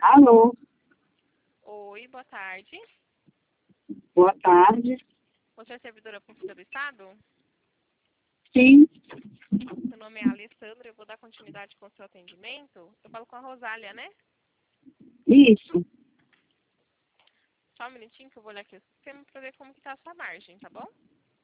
Alô, Oi, boa tarde. boa tarde. Você é servidora pública do Estado? Sim, Meu nome é Alessandra, eu vou dar continuidade com o seu atendimento. Eu falo com a Rosália, né? isso. Só um minutinho que eu vou olhar aqui o sistema para ver como que tá a sua margem, tá bom?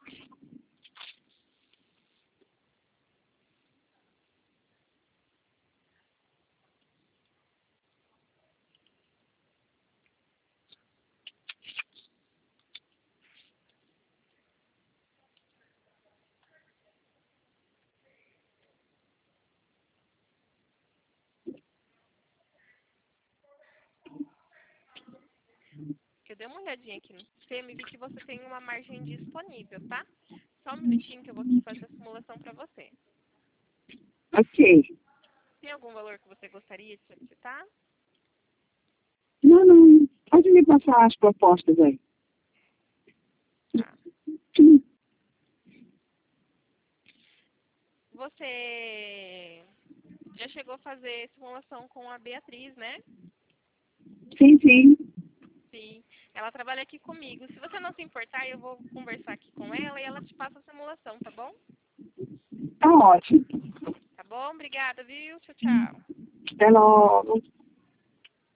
Eu dei uma olhadinha aqui no sistema e vi que você tem uma margem disponível, tá? Só um minutinho que eu vou aqui fazer a simulação para você. Ok. Tem algum valor que você gostaria de solicitar? Não, não. Pode me passar as propostas aí. Tá. Sim, Você já chegou a fazer simulação com a Beatriz, né? sim. Sim, ela trabalha aqui comigo. Se você não se importar, eu vou conversar aqui com ela e ela te passa a simulação, tá bom? Tá ótimo. Tá bom? Obrigada, viu? Tchau, tchau. Até logo.